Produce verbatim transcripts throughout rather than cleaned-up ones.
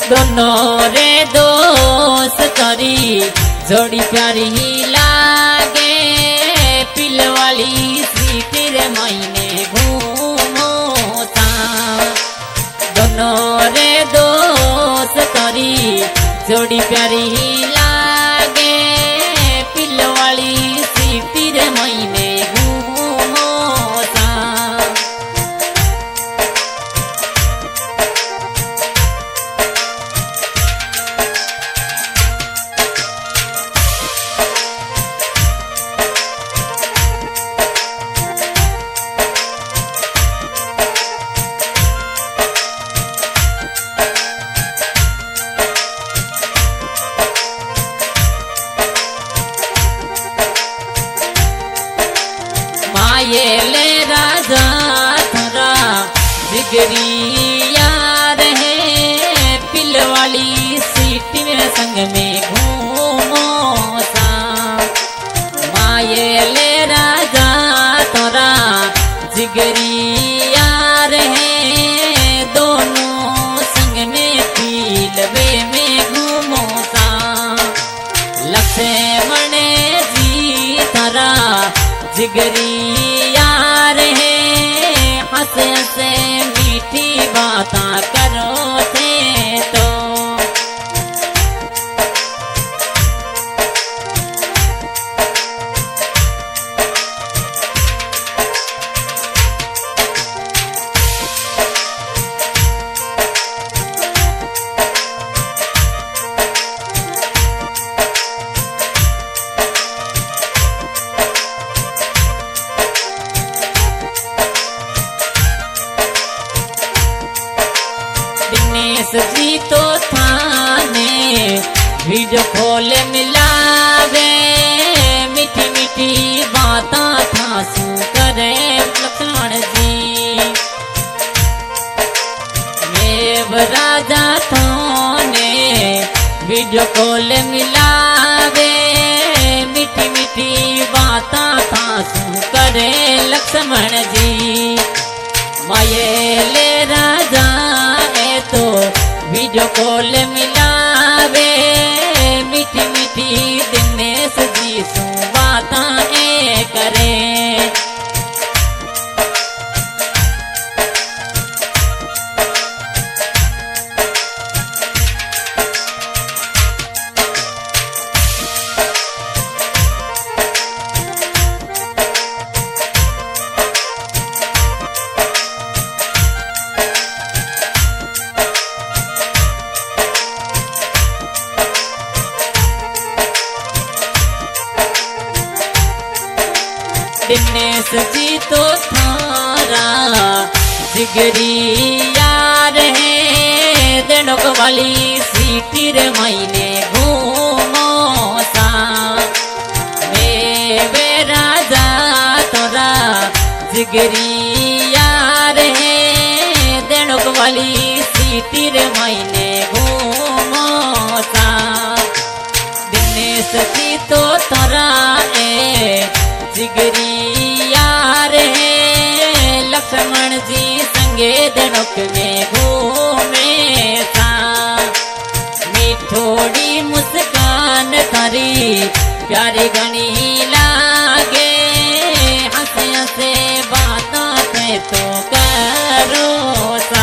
दोनों रे दोस्त तोरी जोड़ी प्यारी लागे पिलवाली सीटी रे महीने घूमोता। दोनों रे दोस्त तोरी जोड़ी प्यारी लागे पिलवाली सीटी रे महीने घूमोता। ये ले राजा थोड़ा जिगरी यार है पिलवाली सीटी में संग में घूमो सा। माँ ये ले राजा थोड़ा जिगरी यार है दोनों संग में पिलवे में घूमो सा। लक्ष्मण जी थोड़ा जिगरी यार है हंसे हंसे मीठी बातें करो थे तो। जी तो थाने वीडियो कॉल मिलावे मीठी मीठी बातें थासू करे लक्ष्मण जी। मेव राजा थाने वीडियो कॉल मिलावे मीठी मीठी बातें थासू करे लक्ष्मण जी। माये ले राजा तो वीडियो कॉल मिलावे मीठी मीठी दिनेश जी सु बातें करे। दिनेश जी तो थारा जिगरी यार है देनोक वाली सीटी रे महीने घूमो सा। मेरे राजा तोरा जिगरी यार है देनोक वाली सीटी रे महीने घूमो सा। दिनेश जी तो थारा जिगरी यार है लक्ष्मण जी संगे देनोक में घूमे सा। मीठोड़ी मुस्कान थारी प्यारी घनी लागे हंसे हंसे बातों पे तो करो सा।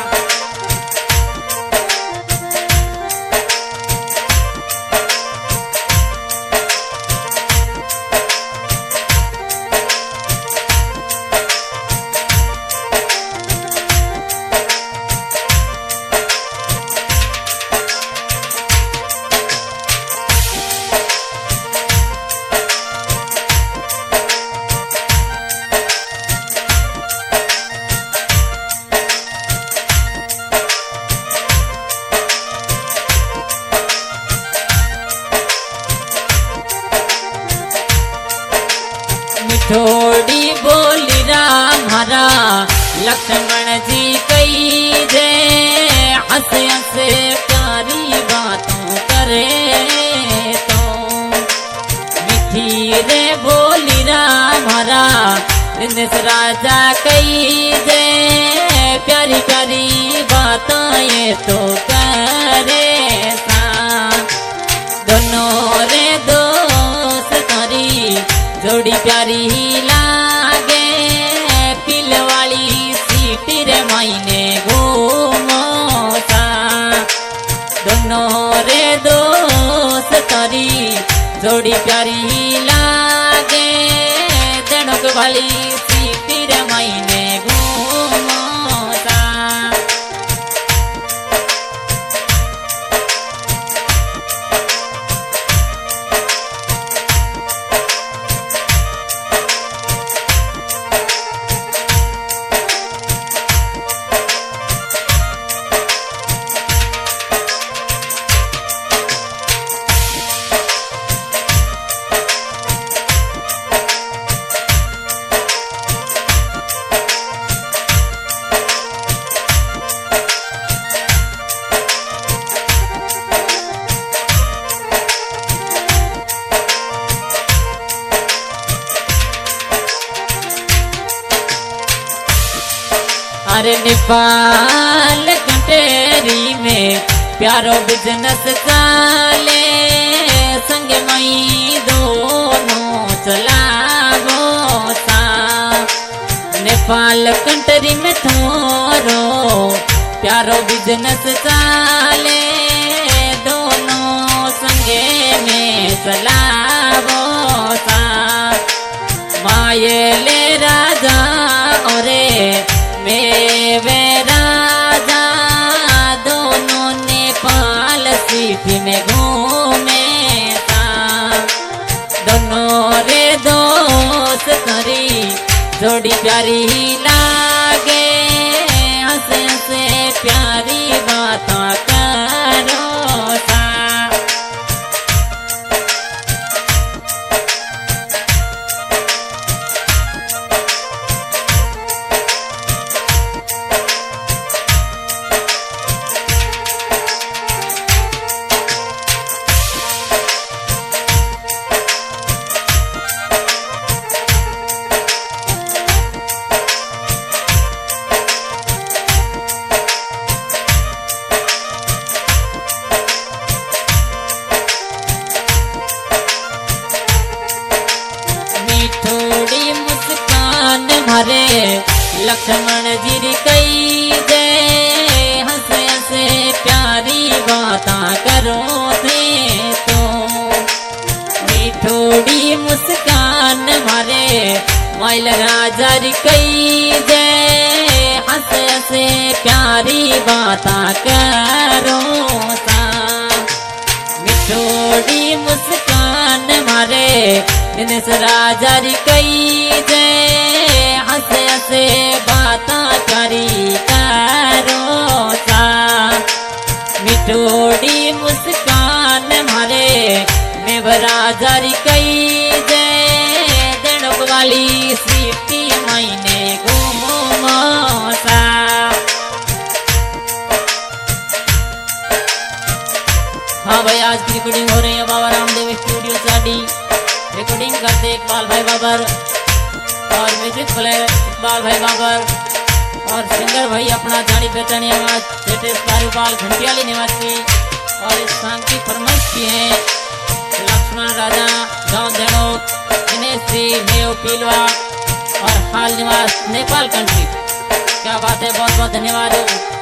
थोड़ी बोली राम हरा लक्ष्मण जी कही दे हंसे हंसे प्यारी बातों करे तो। मीठी रे बोली राम हरा दिनेश राजा कही दे प्यारी प्यारी बातें ये तो कर जोड़ी प्यारी लागे देणुक वाली सीटी रे महीने घूमता। अरे नेपाल कंटेरी में प्यारो बिजनेस चाले संग मई दोनों चलावो सा। नेपाल कंट्री में थोरो प्यारो बिजनेस चाले दोनों संगे में चलावो सा। मायले राजा और में वे राजा दोनों नेपाल सिटी में घूमे ता। दोनों रे दोस्त करी जोड़ी प्यारी लागे हंसे हंसे प्यारी बातें करो सा। थोड़ी मुस्कान भरे लक्ष्मण जी कई दे हंसे हंसे प्यारी बातें करो थे तो। थोड़ी मुस्कान भरे मैल राजा कई दे हंसे हंसे प्यारी बातें करो सा। थोड़ी मुस्कान भरे दिनेश राजा कई दे हंसे हंसे बाता करी करो सा। मिठोड़ी मुस्कान भरे मेव राजा कई दे देणुक वाली सीटी महीने घूमो सा। हाँ भाई, आज की रिकॉर्डिंग हो रही है बाबा रामदेव स्टूडियो साडी। रिकॉर्डिंग करते इकबाल भाई बाबर और म्यूजिक प्लेयर इकबाल भाई बाबर और सिंगर भाई अपना जानी पहचानी आवाज सेठे कारूपाल घंटियाली निवासी। और इस सॉन्ग की फरमाइश की है लक्ष्मण राजा गाँव देणो दिनेश जी मेव पीलवा और हाल निवास नेपाल कंट्री। क्या बात है, बहुत बहुत धन्यवाद।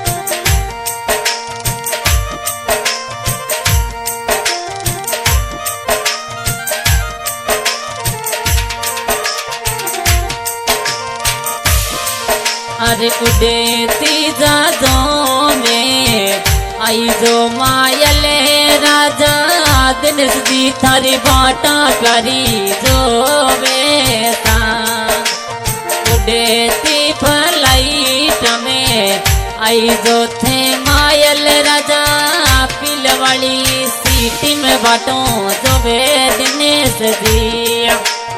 अरे उड़ती जादों में आई जो मायले राजा दिनेश जी थारी बाटा करी जो बेता। उड़ती फ्लाइट में आई जो थे मायल राजा पिल वाली सीटी में बाटो जो बे दिनेश जी।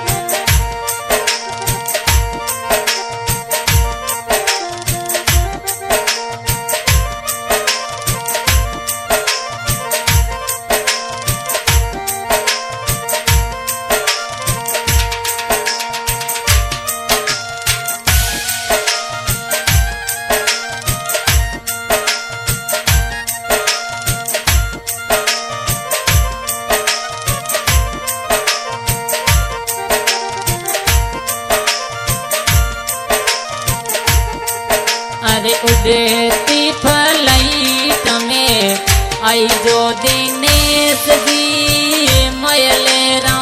अरे उड़ती फ्लाइट में आई जो दिनेश जी मयले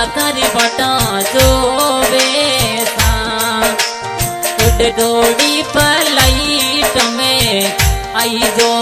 थारी बटा जो बेसा उड़ दौड़ी पर लाइट में आई जो